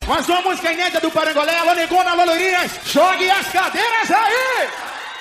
Mais uma música inédita do Parangolé. Alô, Negona, alô, Loirinhas. Jogue as cadeiras aí!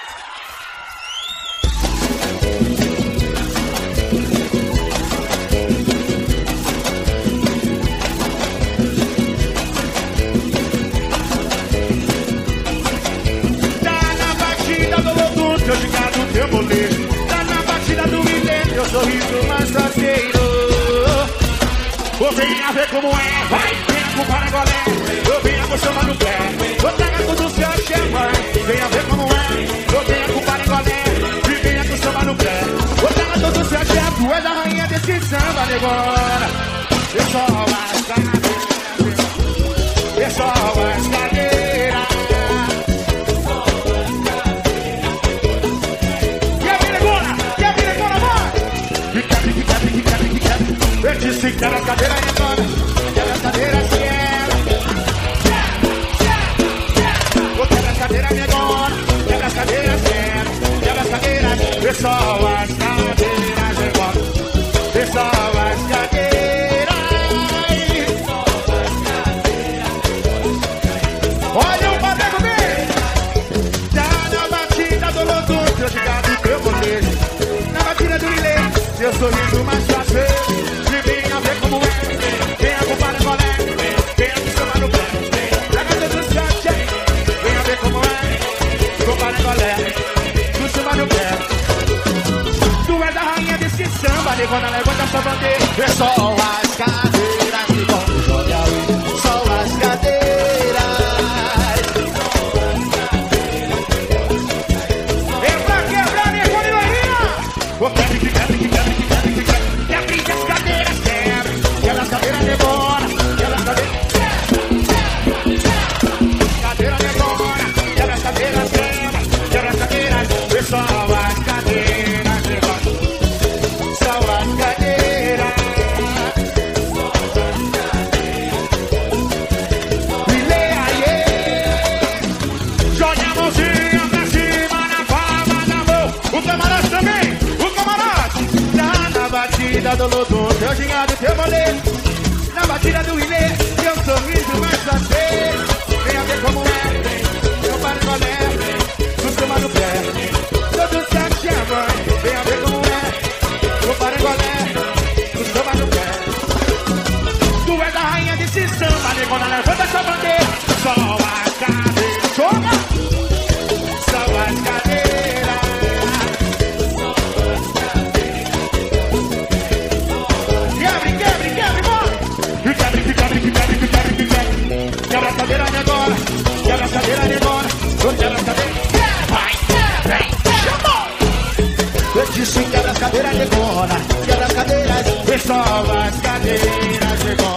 Teu gigado, teu boleiro. Tá na batida do milênio, teu sorriso mais faceiro. Vou venha ver como é, vai, venha com o Parangolé. Eu venha com chama no pé, vou tragar tudo seu chama. Venha ver como é, eu venha com o Parangolé. E venha com chama no pé, vou tragar tudo seu chama. Tu és a rainha desse samba, negona. Pessoal, as cadeiras. Pessoal, as cadeiras. Eu disse que era cadeira agora, quebra cadeira quebra. Vou quebra cadeira agora, quebra cadeira quebra cadeira. Pessoal, as cadeiras agora. Pessoal, as cadeiras. Olha o Padre dele. Tá na batida do lodo, teu gigado, teu boleiro. Na batida do milê, teu sorriso mais fácil. Tu és a rainha desse samba, negona, levanta essa bandeira. É só as cadeiras que vão jogar, só as cadeiras. É pra quebrar, negona e loirinha. Vou quebra as cadeiras, quebra as cadeiras, negona, quebra as cadeiras. Cadeira negona, quebra as cadeiras, quebra as cadeiras. Pessoal, as cadeiras, são as cadeiras. E leia aí, joga a mãozinha pra cima na palma da mão. O camarada também, o camarada. Tá na batida do lodo, teu gingado, teu boleiro. Na batida do ilê, teu sorriso mais faceiro. Venha ver como é, meu Parangolé, tu toma no pé. Todo sabe chama, venha ver como é, meu Parangolé, tu toma no pé. Tu és a rainha desse samba, negona, levanta essa bandeira. Só as cadeiras, joga! Só as cadeiras. Quebre, mano! Quebra a cadeira agora, quebra a cadeira agora, quebra a cadeira. Vai, chamou! Eu disse quebra as cadeiras agora, quebra as cadeiras, pessoal, as cadeiras agora.